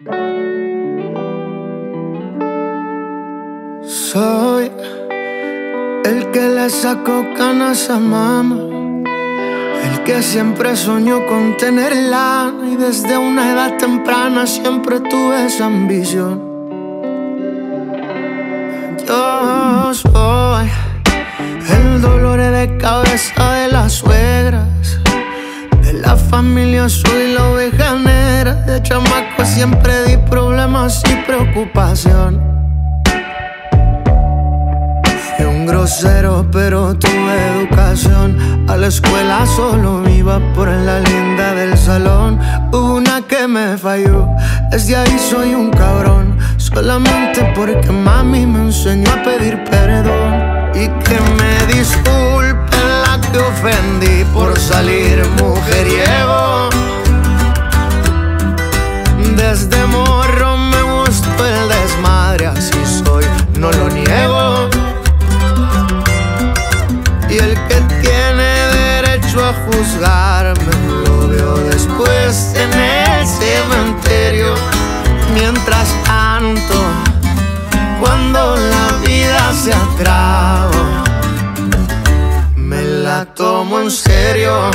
Soy el que le sacó canas a mamá, el que siempre soñó con tener lana y desde una edad temprana siempre tuve esa ambición. Yo soy el dolor de cabeza de las suegras, de la familia soy la oveja negra. De chamaco siempre di problemas y preocupación. Fui un grosero pero tuve educación. A la escuela solo iba por la linda del salón. Hubo una que me falló, desde ahí soy un cabrón. Solamente porque mami me enseñó a pedir perdón. Y que me disculpe la que ofendí por salir mujeriego. Desde morro me gustó el desmadre, así soy, no lo niego. Y el que tiene derecho a juzgarme lo veo después en el cementerio. Mientras tanto, cuando la vida se acaba, me la tomo en serio.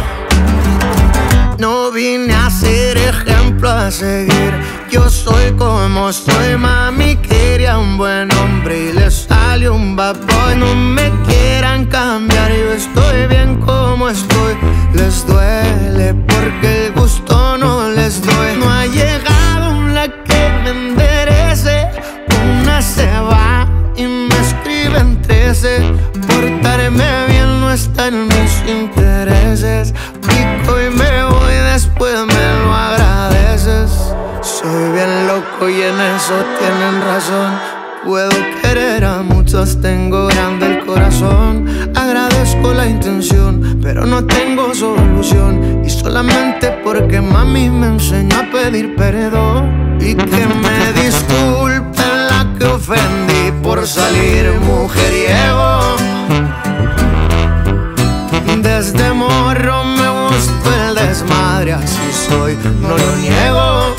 No vine a ser ejemplo a seguir, yo soy como soy. Mami quería un buen hombre y le salió un bad boy. No me quieran cambiar, yo estoy bien como estoy. Les duele porque el gusto no les doy. No ha llegado la que me enderece, una se va y me escriben 13. Portarme bien no está en mis intereses. Pico y me voy, después me lo agradeces. Soy bien loco y en eso tienen razón. Puedo querer a muchos, tengo grande el corazón. Agradezco la intención, pero no tengo solución. Y solamente porque mami me enseñó a pedir perdón. Y que me disculpe la que ofendí por salir mujeriego. Desde morro me gustó el desmadre, así soy, no lo niego.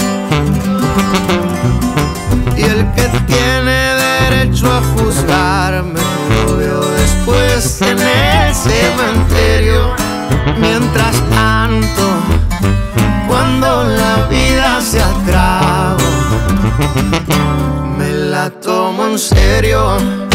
Y el que tiene derecho a juzgarme lo veo después en el cementerio. Mientras tanto, cuando la vida se acaba, me la tomo en serio.